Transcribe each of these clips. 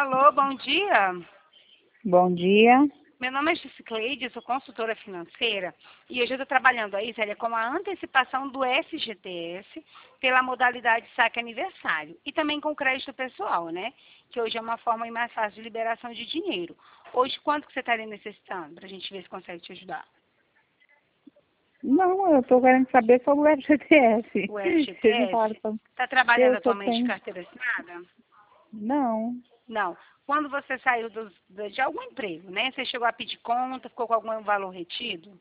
Alô, bom dia. Bom dia. Meu nome é Giscleide, eu sou consultora financeira e hoje eu estou trabalhando aí, Zélia, com a antecipação do FGTS pela modalidade saque aniversário e também com crédito pessoal, né? Que hoje é uma forma mais fácil de liberação de dinheiro. Hoje, quanto que você estaria necessitando para a gente ver se consegue te ajudar? Não, eu estou querendo saber sobre o FGTS. O Vocês não falaram FGTS? sobre... Está trabalhando Eu só atualmente de tenho... carteira assinada? Não. Não. Quando você saiu de algum emprego, né? Você chegou a pedir conta, ficou com algum valor retido?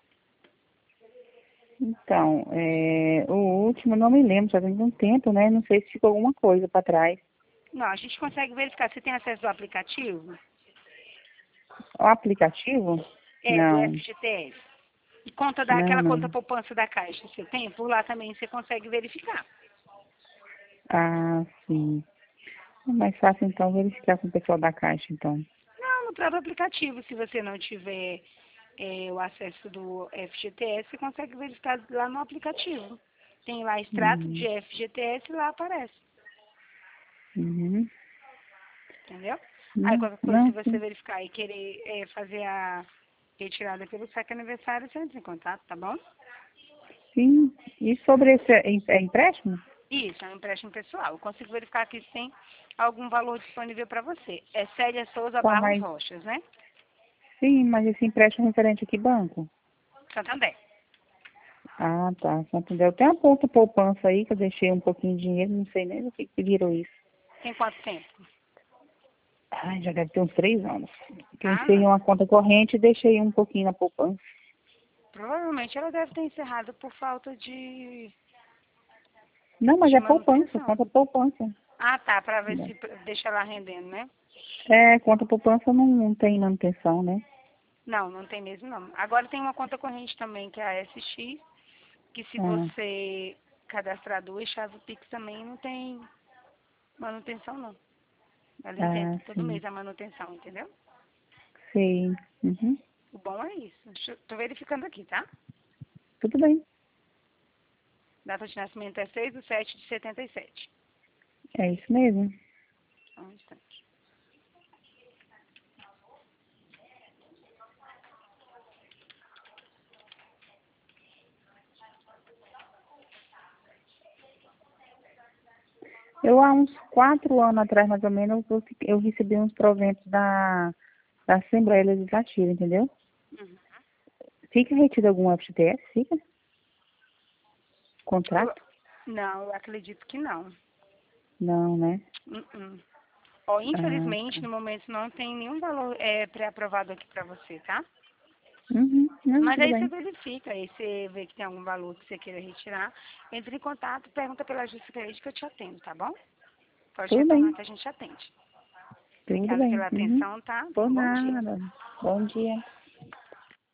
Então, o último não me lembro, já tem um tempo, né? Não sei se ficou alguma coisa para trás. Não, a gente consegue verificar. Você tem acesso ao aplicativo? O aplicativo? É, do Não, FGTS. E não, aquela conta não. poupança da Caixa, você tem? Por lá também você consegue verificar. Ah, sim. É mais fácil então verificar com o pessoal da Caixa, então. Não, no próprio aplicativo, se você não tiver o acesso do FGTS, você consegue verificar lá no aplicativo. Tem lá extrato de Uhum. FGTS e lá aparece. Uhum. Entendeu? Aí Não, qualquer coisa, se não, você sim. verificar e querer fazer a retirada pelo saque aniversário, você entra em contato, tá bom? Sim. E sobre esse empréstimo? Isso, é um empréstimo pessoal. Eu consigo verificar aqui se tem algum valor disponível para você. É Célia Souza Tá, Barros mas... Rochas, né? Sim, mas esse empréstimo referente a que banco? Santander. Ah, tá. Santander. Eu tenho uma conta poupança aí que eu deixei um pouquinho de dinheiro, não sei nem o que pediram isso. Tem quanto tempo? Ai, já deve ter uns 3 anos. Que eu Ah, enfiei em não. uma conta corrente e deixei um pouquinho na poupança. Provavelmente ela deve ter encerrado por falta Não, mas de é poupança, manutenção. conta poupança. Ah, tá, para ver se deixa ela rendendo, né? É, conta poupança não tem manutenção, né? Não, não tem mesmo não. Agora tem uma conta corrente também, que é a SX, que se Ah, você cadastrar duas chave Pix também não tem manutenção não. Ela ah, isenta todo sim. mês a manutenção, entendeu? Sei. Uhum. O bom é isso. Tô verificando aqui, tá? Tudo bem. Data de nascimento é 6/7/77. É isso mesmo. Só um instante. Eu, há uns 4 anos atrás, mais ou menos, eu recebi uns proventos da Assembleia Legislativa, entendeu? Uhum. Fica retido algum FGTS? Fica? Eu- Contrato? não, eu acredito que não. Não, né? Uh-uh. Ó, Ah, infelizmente, tá. no momento não tem nenhum valor pré-aprovado aqui para você, tá? Uhum. Não, Mas tudo aí você bem. verifica, aí você vê que tem algum valor que você queira retirar, entre em contato, pergunta pela Justiça que eu te atendo, tá bom? Pode Tudo retornar bem. que a gente atende. Tudo Obrigada bem. pela Uhum. atenção, tá? Tenha Por um bom dia. nada. Bom dia.